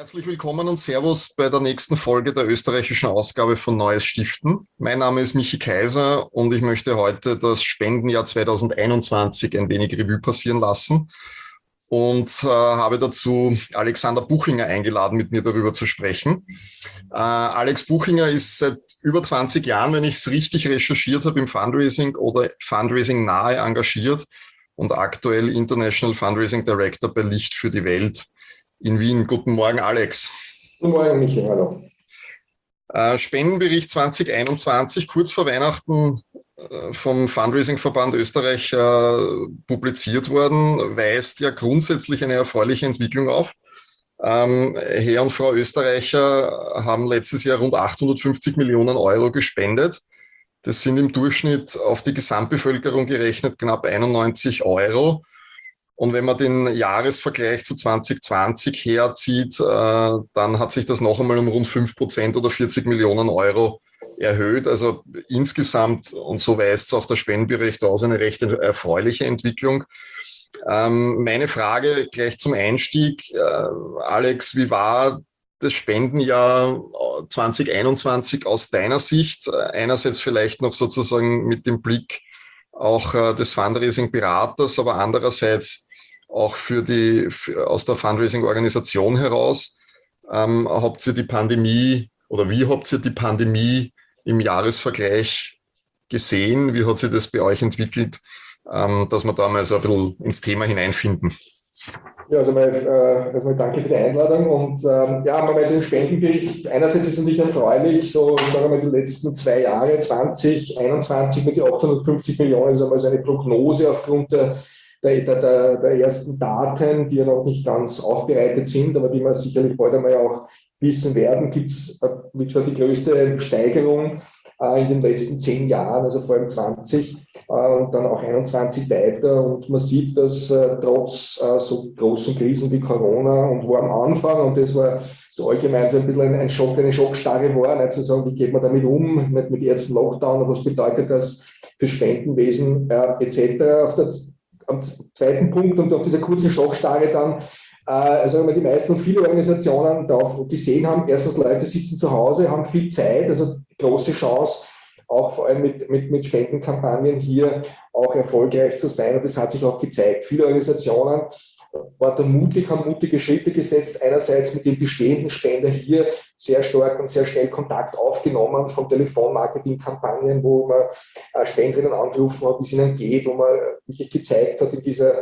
Herzlich willkommen und Servus bei der nächsten Folge der österreichischen Ausgabe von Neues Stiften. Mein Name ist Michi Kaiser und ich möchte heute das Spendenjahr 2021 ein wenig Revue passieren lassen und habe dazu Alexander Buchinger eingeladen, mit mir darüber zu sprechen. Alex Buchinger ist seit über 20 Jahren, wenn ich es richtig recherchiert habe, im Fundraising oder Fundraising nahe engagiert und aktuell International Fundraising Director bei Licht für die Welt in Wien. Guten Morgen, Alex. Guten Morgen, Michael. Hallo. Spendenbericht 2021, kurz vor Weihnachten vom Fundraising-Verband Österreich publiziert worden, weist ja grundsätzlich eine erfreuliche Entwicklung auf. Herr und Frau Österreicher haben letztes Jahr rund 850 Millionen Euro gespendet. Das sind im Durchschnitt auf die Gesamtbevölkerung gerechnet knapp 91 Euro. Und wenn man den Jahresvergleich zu 2020 herzieht, dann hat sich das noch einmal um rund 5% oder 40 Millionen Euro erhöht. Also insgesamt, und so weist es auch der Spendenbericht aus, eine recht erfreuliche Entwicklung. Meine Frage gleich zum Einstieg. Alex, wie war das Spendenjahr 2021 aus deiner Sicht? Einerseits vielleicht noch sozusagen mit dem Blick auch des Fundraising-Beraters, aber andererseits auch aus der Fundraising-Organisation heraus. Habt ihr die Pandemie oder wie habt ihr die Pandemie im Jahresvergleich gesehen? Wie hat sich das bei euch entwickelt, dass wir da mal so ein bisschen ins Thema hineinfinden? Ja, also erstmal danke für die Einladung und den Spendenbericht, einerseits ist es natürlich erfreulich, so sagen wir mal die letzten 2 Jahre, 2021 mit die 850 Millionen ist einmal so eine Prognose aufgrund der ersten Daten, die ja noch nicht ganz aufbereitet sind, aber die wir sicherlich bald einmal auch wissen werden, gibt es, wie gesagt, die größte Steigerung in den letzten 10 Jahren, also vor allem 20 und dann auch 21 weiter. Und man sieht, dass trotz so großen Krisen wie Corona und wo am Anfang, und das war so allgemein so ein bisschen eine Schockstarre war, nicht zu sagen, wie geht man damit um, mit dem ersten Lockdown und was bedeutet das für Spendenwesen etc. Am zweiten Punkt und auf dieser kurzen Schockstarre dann, also die meisten und viele Organisationen darauf gesehen haben, erstens Leute sitzen zu Hause, haben viel Zeit, also große Chance, auch vor allem mit Spendenkampagnen hier auch erfolgreich zu sein. Und das hat sich auch gezeigt. Viele Organisationen haben mutige Schritte gesetzt. Einerseits mit dem bestehenden Spender hier sehr stark und sehr schnell Kontakt aufgenommen von Telefonmarketing-Kampagnen, wo man Spenderinnen angerufen hat, wie es ihnen geht, wo man wirklich gezeigt hat in dieser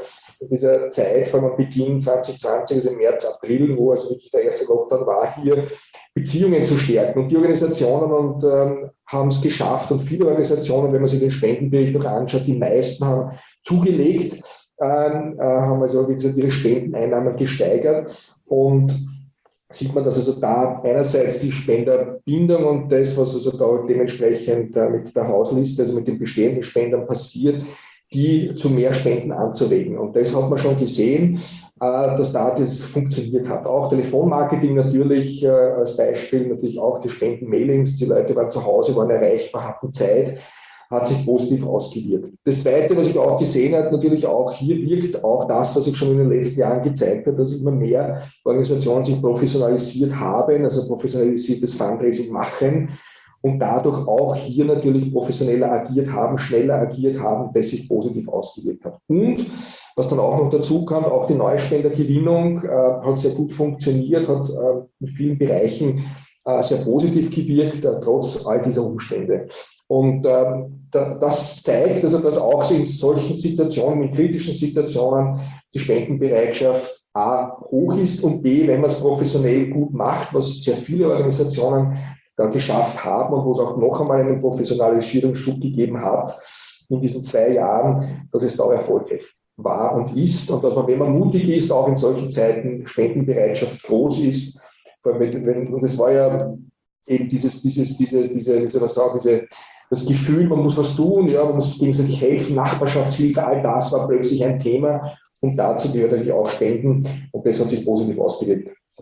Zeit, vor allem am Beginn 2020, also im März, April, wo also wirklich der erste Lockdown war, hier Beziehungen zu stärken. Und die Organisationen haben es geschafft und viele Organisationen, wenn man sich den Spendenbericht auch anschaut, die meisten haben zugelegt, haben also, wie gesagt, ihre Spendeneinnahmen gesteigert und sieht man, dass also da einerseits die Spenderbindung und das, was also da dementsprechend mit der Hausliste, also mit den bestehenden Spendern passiert, die zu mehr Spenden anzuregen. Und das hat man schon gesehen, dass da das funktioniert hat. Auch Telefonmarketing natürlich als Beispiel, natürlich auch die Spendenmailings, die Leute waren zu Hause, waren erreichbar, hatten Zeit, hat sich positiv ausgewirkt. Das Zweite, was ich auch gesehen habe, natürlich auch hier wirkt auch das, was ich schon in den letzten Jahren gezeigt habe, dass immer mehr Organisationen sich professionalisiert haben, also professionalisiertes Fundraising machen und dadurch auch hier natürlich professioneller agiert haben, schneller agiert haben, das sich positiv ausgewirkt hat. Und was dann auch noch dazu kam, auch die Neuspendergewinnung hat sehr gut funktioniert, hat in vielen Bereichen sehr positiv gewirkt, trotz all dieser Umstände. Und das zeigt, also, dass auch in solchen Situationen, in kritischen Situationen, die Spendenbereitschaft A hoch ist und B, wenn man es professionell gut macht, was sehr viele Organisationen dann geschafft haben und wo es auch noch einmal einen Professionalisierungsschub gegeben hat in diesen 2 Jahren, dass es da erfolgreich war und ist und dass man, wenn man mutig ist, auch in solchen Zeiten Spendenbereitschaft groß ist. Und das war ja eben das Gefühl, man muss was tun, ja, man muss sich gegenseitig helfen, Nachbarschaftshilfe, all das war plötzlich ein Thema und dazu gehört natürlich auch Spenden und das hat sich positiv ausgewirkt.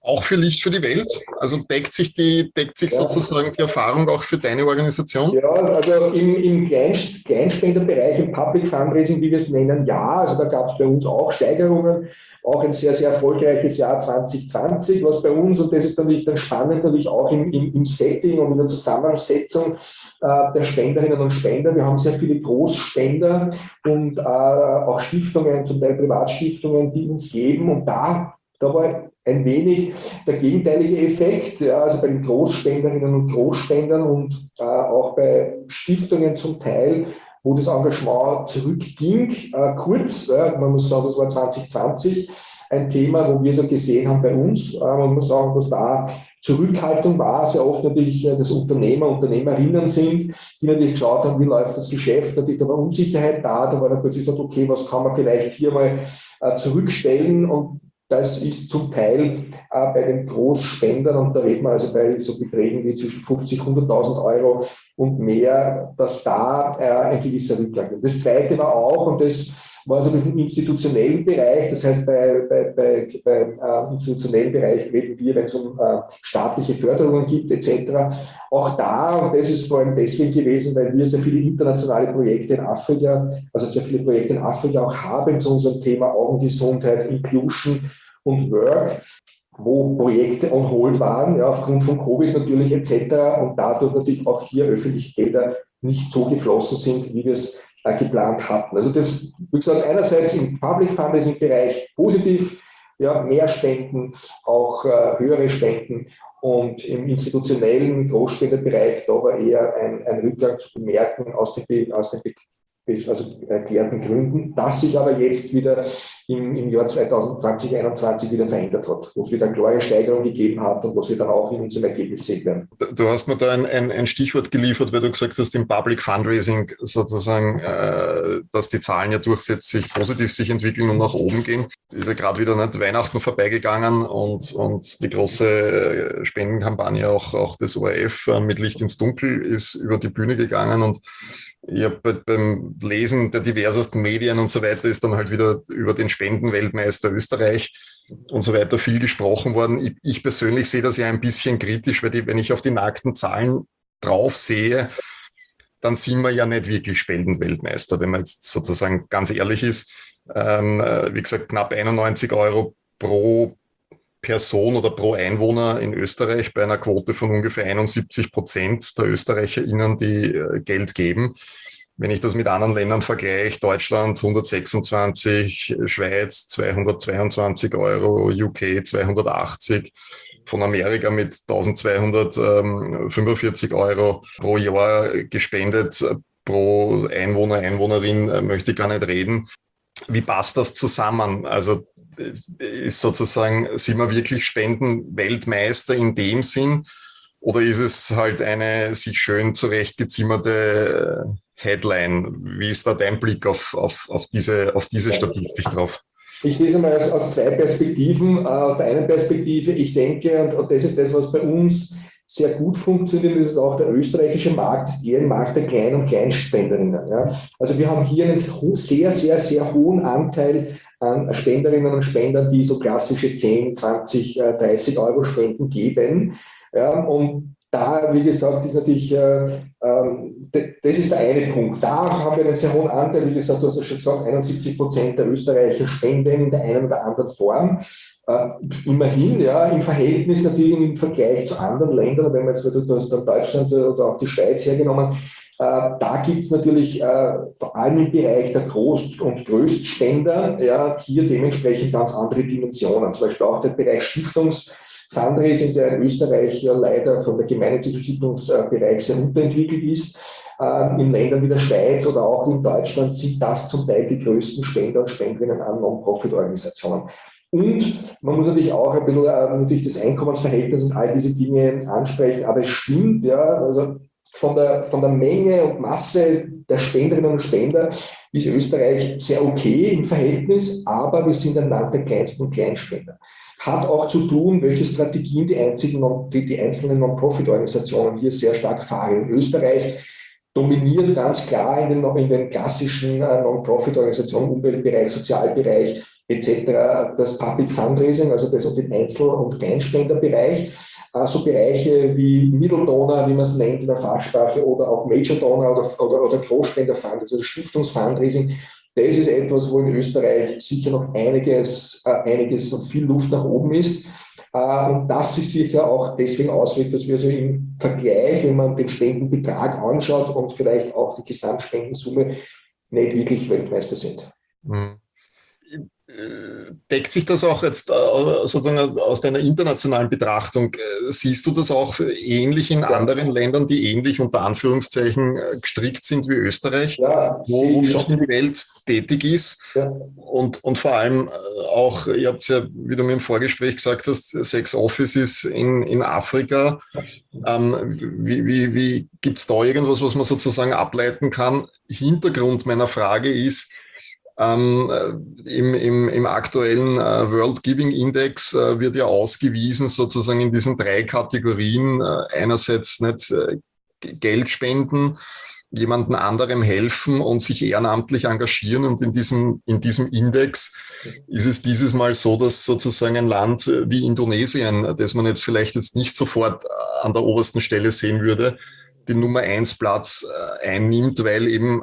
Auch für Licht für die Welt? Also deckt sich Ja. sozusagen die Erfahrung auch für deine Organisation? Ja, also im Kleinspenderbereich, im Public Fundraising, wie wir es nennen, ja. Also da gab es bei uns auch Steigerungen, auch ein sehr, sehr erfolgreiches Jahr 2020, was bei uns, und das ist natürlich dann spannend, natürlich auch im Setting und in der Zusammensetzung der Spenderinnen und Spender. Wir haben sehr viele Großspender und auch Stiftungen, zum Teil Privatstiftungen, die uns geben. Und da war ein wenig der gegenteilige Effekt, ja, also bei den Großspenderinnen und Großspendern und auch bei Stiftungen zum Teil, wo das Engagement zurückging, kurz, man muss sagen, das war 2020 ein Thema, wo wir so gesehen haben bei uns, man muss sagen, dass da Zurückhaltung war, sehr oft natürlich das Unternehmerinnen sind, die natürlich geschaut haben, wie läuft das Geschäft, natürlich da war Unsicherheit da war dann plötzlich gesagt, okay, was kann man vielleicht hier mal zurückstellen, und das ist zum Teil bei den Großspendern, und da reden wir also bei so Beträgen wie zwischen 50.000 und 100.000 Euro und mehr, dass da ein gewisser Rückgang ist. Das Zweite war auch, und das war so ein bisschen im institutionellen Bereich, das heißt bei institutionellen Bereich reden wir, wenn es um staatliche Förderungen gibt etc. Auch da, und das ist vor allem deswegen gewesen, weil wir sehr viele internationale Projekte in Afrika, also sehr viele Projekte in Afrika auch haben zu unserem Thema Augengesundheit, Inclusion und Work, wo Projekte on hold waren, ja, aufgrund von Covid natürlich etc. und dadurch natürlich auch hier öffentliche Gelder nicht so geflossen sind, wie wir es geplant hatten. Also das, wie gesagt, einerseits im Public Fundraising Bereich positiv, ja, mehr Spenden, auch höhere Spenden, und im institutionellen Großspenderbereich da war eher ein Rückgang zu bemerken aus den also erklärten Gründen, das sich aber jetzt wieder im Jahr 2020, 2021 wieder verändert hat, wo es wieder eine klare Steigerung gegeben hat und was wir dann auch in unserem Ergebnis sehen werden. Du hast mir da ein Stichwort geliefert, weil du gesagt hast, im Public Fundraising sozusagen, dass die Zahlen ja durchsätzlich positiv sich entwickeln und nach oben gehen. Ist ja gerade wieder nicht Weihnachten vorbeigegangen und die große Spendenkampagne auch des ORF mit Licht ins Dunkel ist über die Bühne gegangen, und ich habe beim Lesen der diversesten Medien und so weiter ist dann halt wieder über den Spendenweltmeister Österreich und so weiter viel gesprochen worden. Ich persönlich sehe das ja ein bisschen kritisch, weil wenn ich auf die nackten Zahlen drauf sehe, dann sind wir ja nicht wirklich Spendenweltmeister, wenn man jetzt sozusagen ganz ehrlich ist. Wie gesagt, knapp 91 Euro pro Person oder pro Einwohner in Österreich bei einer Quote von ungefähr 71% der ÖsterreicherInnen, die Geld geben. Wenn ich das mit anderen Ländern vergleiche, Deutschland 126, Schweiz 222 Euro, UK 280, von Amerika mit 1245 Euro pro Jahr gespendet, pro Einwohner, Einwohnerin möchte ich gar nicht reden. Wie passt das zusammen? Also ist sozusagen, sind wir wirklich Spendenweltmeister in dem Sinn, oder ist es halt eine sich schön zurechtgezimmerte Headline? Wie ist da dein Blick auf diese Statistik drauf? Ich sehe es einmal aus zwei Perspektiven. Aus der einen Perspektive, ich denke, und das ist das, was bei uns sehr gut funktioniert, das ist auch der österreichische Markt, ist eher ein Markt der Klein- und Kleinspenderinnen. Ja. Also wir haben hier einen sehr, sehr, sehr hohen Anteil an Spenderinnen und Spendern, die so klassische 10, 20, 30 Euro Spenden geben. Ja, und da, wie gesagt, ist natürlich, das ist der eine Punkt. Da haben wir einen sehr hohen Anteil, wie gesagt, du hast ja schon gesagt, 71% der Österreicher spenden in der einen oder anderen Form. Immerhin, ja, im Verhältnis natürlich im Vergleich zu anderen Ländern, wenn man jetzt, du hast dann Deutschland oder auch die Schweiz hergenommen, da gibt es natürlich vor allem im Bereich der Groß- und Größtspender, ja, hier dementsprechend ganz andere Dimensionen. Zum Beispiel auch der Bereich Fundraising, der in Österreich ja leider von der gemeinnützigen Stiftungsbereich sehr unterentwickelt ist. In Ländern wie der Schweiz oder auch in Deutschland sind das zum Teil die größten Spender und Spenderinnen an Non-Profit-Organisationen. Und man muss natürlich auch ein bisschen natürlich das Einkommensverhältnis und all diese Dinge ansprechen, aber es stimmt, ja, also von der Menge und Masse der Spenderinnen und Spender ist Österreich sehr okay im Verhältnis, aber wir sind ein Land der kleinsten und Kleinspender. Hat auch zu tun, welche Strategien die einzelnen Non-Profit-Organisationen hier sehr stark fahren. In Österreich dominiert ganz klar in den klassischen Non-Profit-Organisationen, Umweltbereich, Sozialbereich, etc., das Public Fundraising, also das und den Einzel- und Kleinspenderbereich, so Bereiche wie Middle Donor, wie man es nennt in der Fachsprache, oder auch Major Donor oder Großspenderfund, also das Stiftungsfundraising. Das ist etwas, wo in Österreich sicher noch einiges und viel Luft nach oben ist. Und das sich sicher auch deswegen auswirkt, dass wir so im Vergleich, wenn man den Spendenbetrag anschaut und vielleicht auch die Gesamtspendensumme, nicht wirklich Weltmeister sind. Mhm. Deckt sich das auch jetzt sozusagen aus deiner internationalen Betrachtung? Siehst du das auch ähnlich in anderen Ländern, die ähnlich unter Anführungszeichen gestrickt sind wie Österreich, Ja, wo nicht in die Welt tätig ist? Ja. Und vor allem auch, ihr habt ja, wie du mir im Vorgespräch gesagt hast, 6 Offices in Afrika. Wie gibt es da irgendwas, was man sozusagen ableiten kann? Hintergrund meiner Frage ist, im aktuellen World Giving Index wird ja ausgewiesen, sozusagen in diesen 3 Kategorien, einerseits nicht Geld spenden, jemandem anderem helfen und sich ehrenamtlich engagieren. Und in diesem Index ist es dieses Mal so, dass sozusagen ein Land wie Indonesien, das man jetzt vielleicht nicht sofort an der obersten Stelle sehen würde, den Nummer 1 Platz einnimmt, weil eben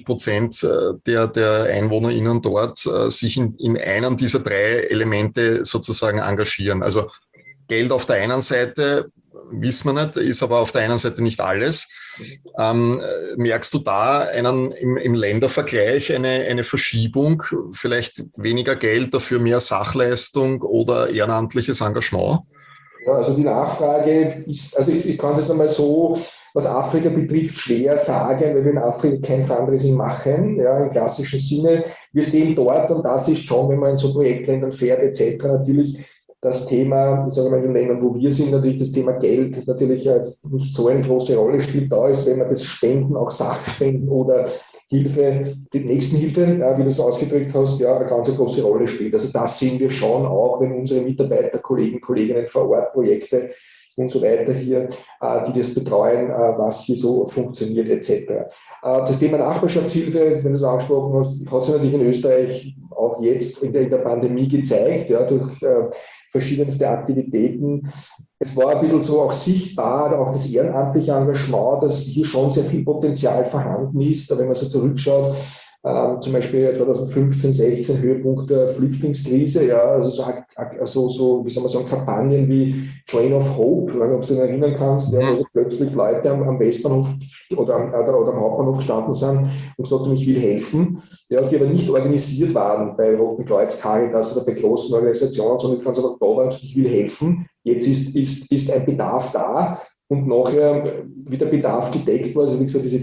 80% der EinwohnerInnen dort sich in einem dieser 3 Elemente sozusagen engagieren. Also Geld auf der einen Seite, wissen wir nicht, ist aber auf der einen Seite nicht alles. Merkst du da im Ländervergleich eine Verschiebung, vielleicht weniger Geld, dafür mehr Sachleistung oder ehrenamtliches Engagement? Ja, also die Nachfrage ist, also ich kann es jetzt einmal so, was Afrika betrifft, schwer sagen, weil wir in Afrika kein Fundraising machen, ja, im klassischen Sinne. Wir sehen dort, und das ist schon, wenn man in so Projektländern fährt etc., natürlich das Thema, ich sage mal in den Ländern, wo wir sind, natürlich das Thema Geld natürlich jetzt nicht so eine große Rolle spielt. Da ist, wenn man das Spenden, auch Sachspenden oder Hilfe, die Nächstenhilfe, wie du es ausgedrückt hast, ja, eine ganz große Rolle spielt. Also das sehen wir schon auch, wenn unsere Mitarbeiter, Kolleginnen vor Ort, Projekte und so weiter hier, die das betreuen, was hier so funktioniert etc. Das Thema Nachbarschaftshilfe, wenn du es angesprochen hast, hat sich natürlich in Österreich auch jetzt in der Pandemie gezeigt, ja, durch verschiedenste Aktivitäten. Es war ein bisschen so auch sichtbar, auch das ehrenamtliche Engagement, dass hier schon sehr viel Potenzial vorhanden ist. Aber wenn man so zurückschaut, zum Beispiel 2015, 16 Höhepunkt der Flüchtlingskrise, ja, also so, wie soll man sagen, Kampagnen wie Train of Hope, ob du dich erinnern kannst, ja, wo so plötzlich Leute am Westbahnhof oder am Hauptbahnhof gestanden sind und gesagt haben, ich will helfen, ja, die aber nicht organisiert waren bei Roten Kreuz, Caritas oder bei großen Organisationen, sondern ich kann sagen, da waren, ich will helfen. Jetzt ist ein Bedarf da und nachher wieder Bedarf gedeckt war. Also wie gesagt, diese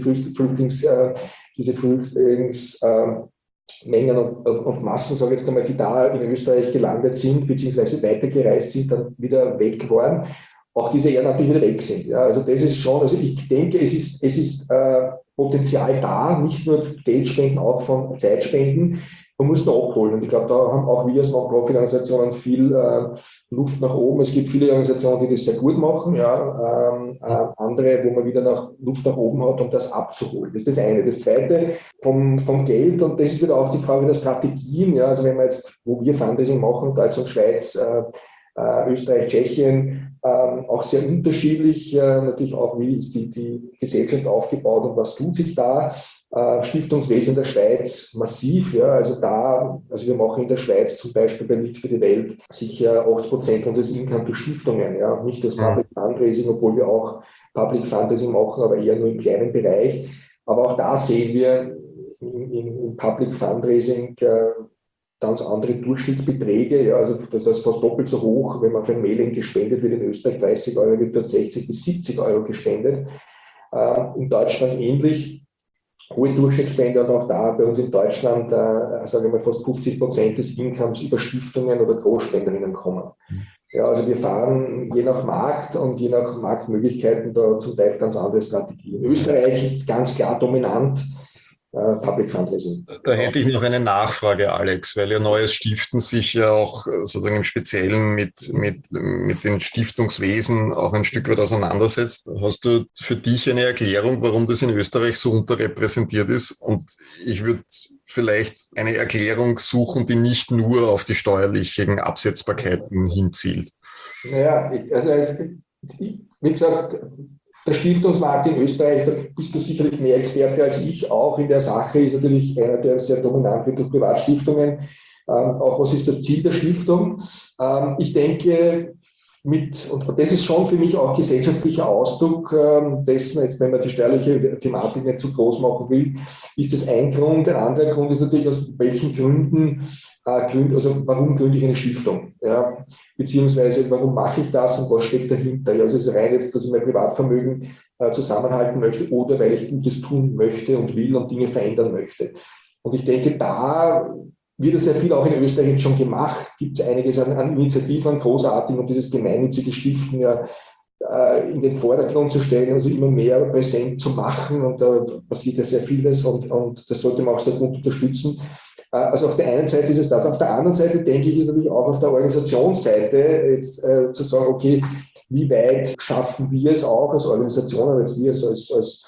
Flüchtlingsmengen und Massen, sage ich jetzt einmal, die da in Österreich gelandet sind, beziehungsweise weitergereist sind, dann wieder weg waren, auch diese ehrenamtlich wieder weg sind. Ja, also das ist schon, also ich denke, es ist Potenzial da, nicht nur Geldspenden, auch von Zeitspenden. Man muss noch abholen. Und ich glaube, da haben auch wir als Non-Profit-Organisationen viel Luft nach oben. Es gibt viele Organisationen, die das sehr gut machen, ja, andere, wo man wieder Luft nach oben hat, um das abzuholen. Das ist das eine. Das zweite, vom Geld, und das ist wieder auch die Frage der Strategien. Ja, also wenn wir jetzt, wo wir Fundraising machen, Deutschland, Schweiz, Österreich, Tschechien, auch sehr unterschiedlich. Natürlich auch, wie ist die Gesellschaft aufgebaut und was tut sich da. Stiftungswesen in der Schweiz massiv, ja, also wir machen in der Schweiz zum Beispiel bei Lead für die Welt sicher 80% unseres Income durch Stiftungen, ja, nicht durch Public Fundraising, obwohl wir auch Public Fundraising machen, aber eher nur im kleinen Bereich. Aber auch da sehen wir im Public Fundraising ganz andere Durchschnittsbeträge, ja, also das heißt fast doppelt so hoch, wenn man für ein Mailing gespendet wird, in Österreich 30 Euro, wird dort 60 bis 70 Euro gespendet. In Deutschland ähnlich. Hohe Durchschnittsspende, und auch da bei uns in Deutschland, sage ich mal, fast 50% des Incomes über Stiftungen oder Großspenderinnen kommen. Ja, also wir fahren je nach Markt und je nach Marktmöglichkeiten da zum Teil ganz andere Strategien. Österreich ist ganz klar dominant. Public Fundraising. Da hätte ich noch eine Nachfrage, Alex, weil Ihr neues Stiften sich ja auch sozusagen im Speziellen mit den Stiftungswesen auch ein Stück weit auseinandersetzt. Hast du für dich eine Erklärung, warum das in Österreich so unterrepräsentiert ist? Und ich würde vielleicht eine Erklärung suchen, die nicht nur auf die steuerlichen Absetzbarkeiten hinzielt? Naja, wie gesagt, der Stiftungsmarkt in Österreich, da bist du sicherlich mehr Experte als ich, auch in der Sache ist natürlich einer, der sehr dominant wird durch Privatstiftungen. Auch was ist das Ziel der Stiftung? Ich denke, und das ist schon für mich auch gesellschaftlicher Ausdruck dessen, jetzt wenn man die steuerliche Thematik nicht zu groß machen will, ist das ein Grund. Ein anderer Grund ist natürlich, aus welchen Gründen, also warum gründe ich eine Stiftung? Ja? Beziehungsweise warum mache ich das und was steckt dahinter? Ja, also es ist rein jetzt, dass ich mein Privatvermögen zusammenhalten möchte oder weil ich Gutes tun möchte und will und Dinge verändern möchte. Und ich denke, da wird sehr viel auch in Österreich jetzt schon gemacht, gibt es einiges an Initiativen, großartig, um dieses gemeinnützige Stiften ja in den Vordergrund zu stellen, also immer mehr präsent zu machen und da passiert ja sehr vieles und das sollte man auch sehr gut unterstützen. Also auf der einen Seite ist es das, auf der anderen Seite denke ich, ist natürlich auch auf der Organisationsseite jetzt zu sagen, okay, wie weit schaffen wir es auch als Organisation, als wir als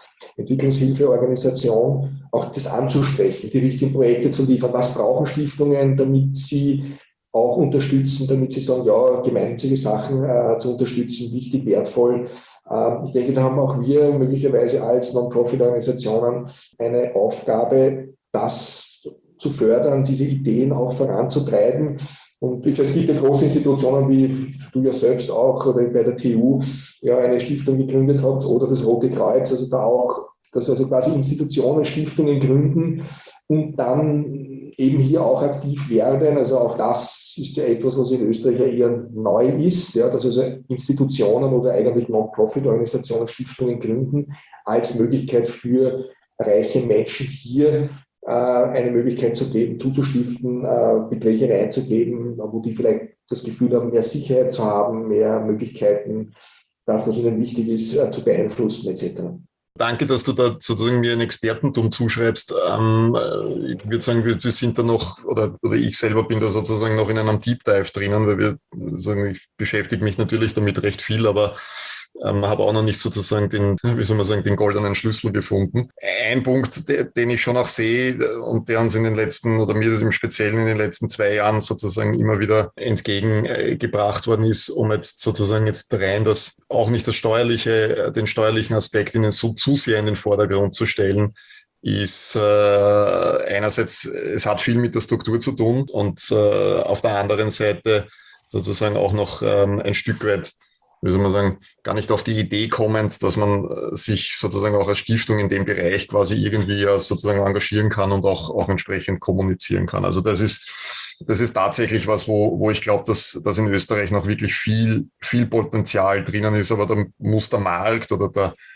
Entwicklungshilfeorganisation, auch das anzusprechen, die richtigen Projekte zu liefern. Was brauchen Stiftungen, damit sie auch unterstützen, damit sie sagen, ja, gemeinnützige Sachen zu unterstützen, wichtig, wertvoll. Ich denke, da haben auch wir möglicherweise als Non-Profit-Organisationen eine Aufgabe, das zu fördern, diese Ideen auch voranzutreiben. Und wie gesagt, es gibt ja große Institutionen, wie du ja selbst auch oder bei der TU ja eine Stiftung gegründet habt oder das Rote Kreuz, also da auch, dass also quasi Institutionen, Stiftungen gründen und dann eben hier auch aktiv werden. Also auch das ist ja etwas, was in Österreich ja eher neu ist, ja, dass also Institutionen oder eigentlich Non-Profit-Organisationen Stiftungen gründen als Möglichkeit für reiche Menschen hier eine Möglichkeit zu geben, zuzustiften, Beträge reinzugeben, wo die vielleicht das Gefühl haben, mehr Sicherheit zu haben, mehr Möglichkeiten, das, was ihnen wichtig ist, zu beeinflussen etc. Danke, dass du da sozusagen mir ein Expertentum zuschreibst. Ich würde sagen, wir sind da noch, oder ich selber bin da sozusagen noch in einem Deep Dive drinnen, weil ich beschäftige mich natürlich damit recht viel, aber habe auch noch nicht sozusagen den goldenen Schlüssel gefunden. Ein Punkt, den ich schon auch sehe und der uns in den letzten, oder mir im Speziellen in den letzten 2 Jahren sozusagen immer wieder entgegengebracht worden ist, um jetzt sozusagen jetzt rein das auch nicht den steuerlichen Aspekt zu sehr in den Vordergrund zu stellen, ist einerseits, es hat viel mit der Struktur zu tun und auf der anderen Seite sozusagen auch noch ein Stück weit, wie soll man sagen, gar nicht auf die Idee kommend, dass man sich sozusagen auch als Stiftung in dem Bereich quasi irgendwie sozusagen engagieren kann und auch entsprechend kommunizieren kann. Also das ist tatsächlich was, wo ich glaube, dass in Österreich noch wirklich viel Potenzial drinnen ist, aber da muss der Markt oder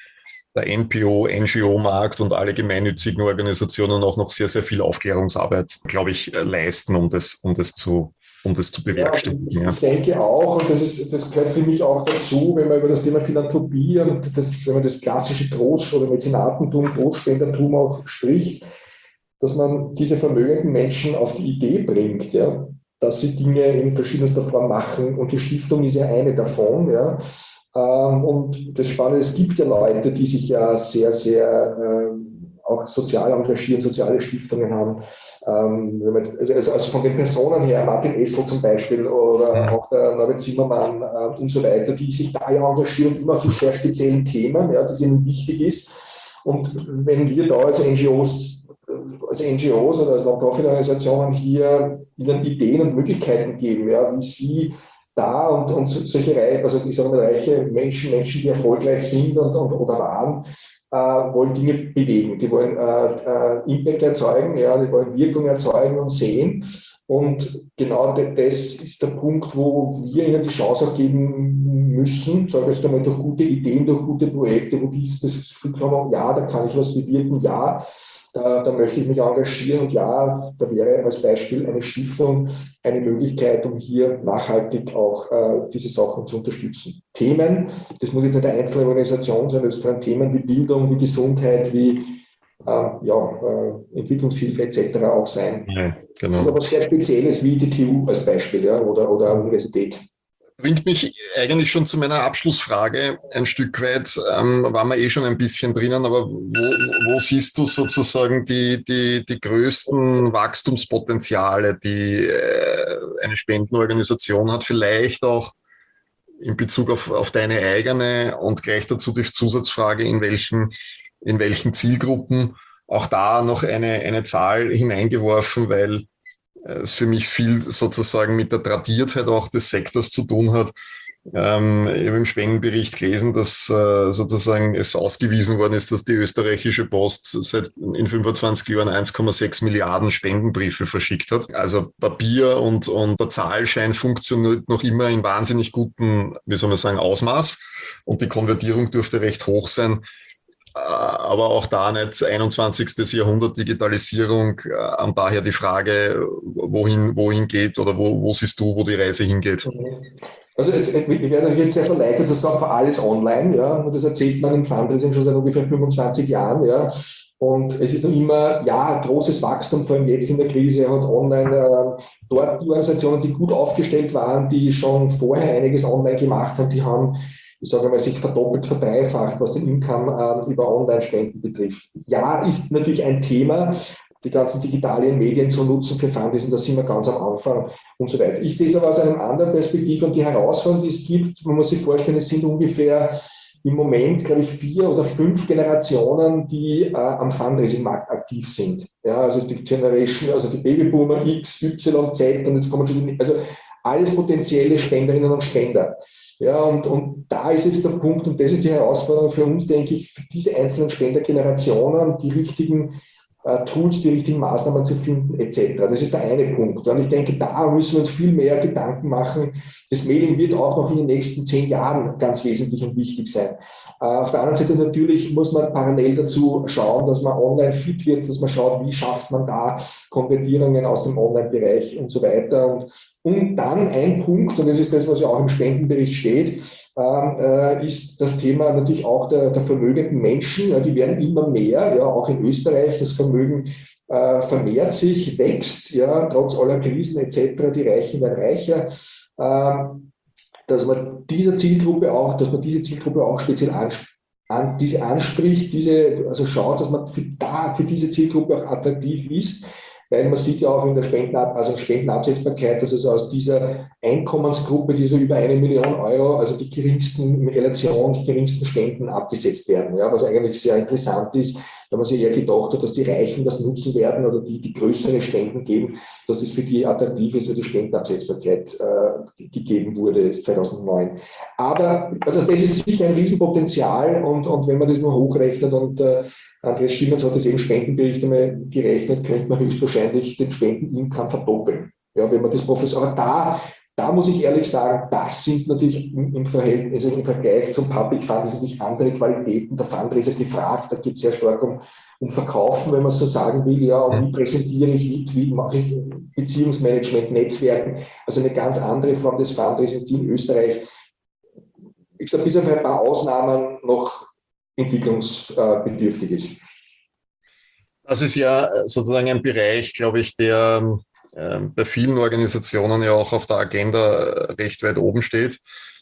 der NPO, NGO-Markt und alle gemeinnützigen Organisationen auch noch sehr, sehr viel Aufklärungsarbeit, glaube ich, leisten, um das zu bewerkstelligen. Ja, ich denke auch, und das gehört für mich auch dazu, wenn man über das Thema Philanthropie und wenn man das klassische Trost- oder Mäzenatentum, Trostspendertum auch spricht, dass man diese vermögenden Menschen auf die Idee bringt, ja, dass sie Dinge in verschiedenster Form machen. Und die Stiftung ist ja eine davon. Ja. Und das Spannende, es gibt ja Leute, die sich ja sehr, sehr auch sozial engagieren, soziale Stiftungen haben. Wenn man jetzt, also von den Personen her, Martin Essel zum Beispiel oder auch der Norbert Zimmermann und so weiter, die sich da ja engagieren, immer zu sehr speziellen Themen, ja, das ihnen wichtig ist. Und wenn wir da als NGOs oder als Non-Profit-Organisationen hier ihnen Ideen und Möglichkeiten geben, ja, wie sie da und solche also ich sage mal, reiche Menschen, die erfolgreich sind oder waren, wollen Dinge bewegen. Die wollen Impact erzeugen, ja, die wollen Wirkung erzeugen und sehen. Und genau das ist der Punkt, wo wir ihnen die Chance auch geben müssen, sage ich jetzt einmal, durch gute Ideen, durch gute Projekte, wo die das Gefühl haben, ja, da kann ich was bewirken, ja, da möchte ich mich engagieren und ja, da wäre als Beispiel eine Stiftung eine Möglichkeit, um hier nachhaltig auch diese Sachen zu unterstützen. Themen, das muss jetzt nicht eine einzelne Organisation sein, das können Themen wie Bildung, wie Gesundheit, wie Entwicklungshilfe etc. auch sein. Ja, genau. Das ist aber was sehr Spezielles wie die TU als Beispiel, ja, oder Universität. Bringt mich eigentlich schon zu meiner Abschlussfrage ein Stück weit. Waren wir schon ein bisschen drinnen, aber wo siehst du sozusagen die größten Wachstumspotenziale, die eine Spendenorganisation hat? Vielleicht auch in Bezug auf deine eigene und gleich dazu die Zusatzfrage, in welchen Zielgruppen. Auch da noch eine Zahl hineingeworfen, weil es für mich viel sozusagen mit der Tradiertheit auch des Sektors zu tun hat. Ich habe im Spendenbericht gelesen, dass sozusagen es ausgewiesen worden ist, dass die österreichische Post in 25 Jahren 1,6 Milliarden Spendenbriefe verschickt hat. Also Papier und der Zahlschein funktioniert noch immer in wahnsinnig gutem, wie soll man sagen, Ausmaß. Und die Konvertierung dürfte recht hoch sein. Aber auch da nicht 21. Jahrhundert Digitalisierung und daher die Frage, wohin geht oder wo siehst du, wo die Reise hingeht? Also ich werde jetzt sehr verleitet zu sagen, alles online, ja, und das erzählt man im Fundraising schon seit ungefähr 25 Jahren, ja, und es ist noch immer, ja, großes Wachstum, vor allem jetzt in der Krise, hat online dort die Organisationen, die gut aufgestellt waren, die schon vorher einiges online gemacht haben, die haben, ich sage mal, sich verdoppelt, verdreifacht, was den Income über Online-Spenden betrifft. Ja, ist natürlich ein Thema, die ganzen digitalen Medien zu nutzen für Fundraising, da sind wir ganz am Anfang und so weiter. Ich sehe es aber aus einer anderen Perspektive und die Herausforderung, die es gibt, man muss sich vorstellen, es sind ungefähr im Moment, glaube ich, 4 oder 5 Generationen, die am Fundraising-Markt aktiv sind. Ja, also die Generation, also die Babyboomer X, Y, Z und jetzt kommen schon, also alles potenzielle Spenderinnen und Spender. Ja, und da ist jetzt der Punkt, und das ist die Herausforderung für uns, denke ich, für diese einzelnen Spendergenerationen, die richtigen Tools, die richtigen Maßnahmen zu finden, etc. Das ist der eine Punkt. Und ich denke, da müssen wir uns viel mehr Gedanken machen. Das Mailing wird auch noch in den nächsten 10 Jahren ganz wesentlich und wichtig sein. Auf der anderen Seite natürlich muss man parallel dazu schauen, dass man online fit wird, dass man schaut, wie schafft man da Konvertierungen aus dem Online-Bereich und so weiter. Und dann ein Punkt, und das ist das, was ja auch im Spendenbericht steht, ist das Thema natürlich auch der vermögenden Menschen. Ja, die werden immer mehr, ja, auch in Österreich. Das Vermögen vermehrt sich, wächst, ja, trotz aller Krisen etc. Die Reichen werden reicher. Dass man diese Zielgruppe auch speziell anspricht, also schaut, dass man für diese Zielgruppe auch attraktiv ist. Weil man sieht ja auch in der Spendenabsetzbarkeit, dass es aus dieser Einkommensgruppe, die so über 1 Million Euro, also die geringsten in Relation, die geringsten Spenden abgesetzt werden. Ja, was eigentlich sehr interessant ist, weil man sich eher gedacht hat, dass die Reichen das nutzen werden oder die größere Spenden geben, dass es für die attraktiv ist, also die Spendenabsetzbarkeit gegeben wurde 2009. Aber also das ist sicher ein Riesenpotenzial und wenn man das nur hochrechnet und Andreas Schimmers hat das eben Spendenbericht einmal gerechnet, könnte man höchstwahrscheinlich den Spendenincome verdoppeln. Ja, wenn man das aber da muss ich ehrlich sagen, das sind natürlich im Verhältnis, also im Vergleich zum Public Fund, sind natürlich andere Qualitäten der Fundraiser gefragt. Da geht es sehr stark um Verkaufen, wenn man so sagen will, ja, und wie präsentiere ich, wie mache ich Beziehungsmanagement, Netzwerken, also eine ganz andere Form des Fundraisings, die in Österreich, wie gesagt, bis auf ein paar Ausnahmen noch entwicklungsbedürftig ist. Das ist ja sozusagen ein Bereich, glaube ich, der bei vielen Organisationen ja auch auf der Agenda recht weit oben steht.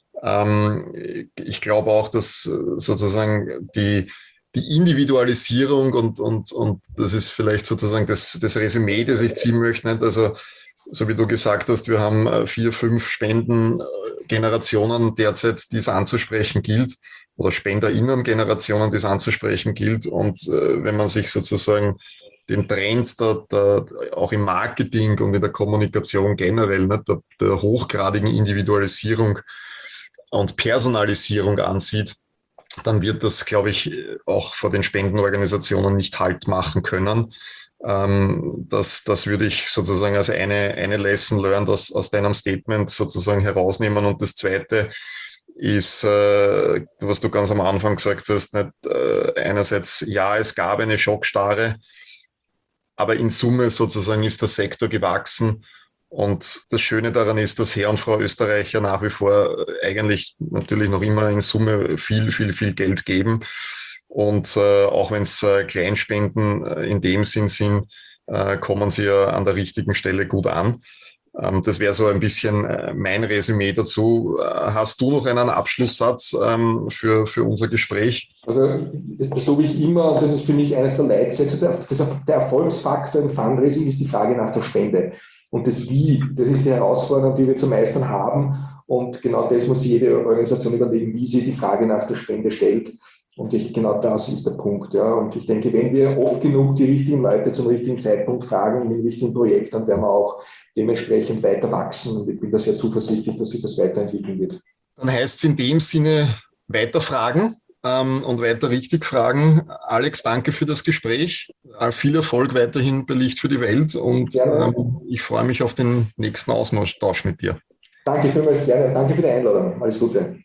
Ich glaube auch, dass sozusagen die Individualisierung und das ist vielleicht sozusagen das Resümee, das ich ziehen möchte. Nicht? Also, so wie du gesagt hast, wir haben 4, 5 Spendengenerationen derzeit, die es anzusprechen gilt, oder SpenderInnen-Generationen, die es anzusprechen gilt. Und wenn man sich sozusagen den Trend auch im Marketing und in der Kommunikation generell, ne, der hochgradigen Individualisierung und Personalisierung ansieht, dann wird das, glaube ich, auch vor den Spendenorganisationen nicht Halt machen können. Das würde ich sozusagen als eine Lesson learned aus deinem Statement sozusagen herausnehmen. Und das Zweite ist, was du ganz am Anfang gesagt hast, nicht einerseits, ja, es gab eine Schockstarre, aber in Summe sozusagen ist der Sektor gewachsen. Und das Schöne daran ist, dass Herr und Frau Österreicher nach wie vor eigentlich natürlich noch immer in Summe viel Geld geben. Und auch wenn es Kleinspenden in dem Sinn sind, kommen sie ja an der richtigen Stelle gut an. Das wäre so ein bisschen mein Resümee dazu. Hast du noch einen Abschlusssatz für unser Gespräch? Also so wie ich immer, und das ist für mich eines der Leitsätze, der Erfolgsfaktor im Fundraising ist die Frage nach der Spende. Und das Wie, das ist die Herausforderung, die wir zu meistern haben. Und genau das muss jede Organisation überlegen, wie sie die Frage nach der Spende stellt. Und genau das ist der Punkt. Ja. Und ich denke, wenn wir oft genug die richtigen Leute zum richtigen Zeitpunkt fragen, in dem richtigen Projekt, dann werden wir auch dementsprechend weiter wachsen. Und ich bin da sehr zuversichtlich, dass sich das weiterentwickeln wird. Dann heißt es in dem Sinne weiter fragen und weiter richtig fragen. Alex, danke für das Gespräch. Viel Erfolg weiterhin bei Licht für die Welt und ich freue mich auf den nächsten Austausch mit dir. Danke vielmals, gerne. Danke für die Einladung. Alles Gute.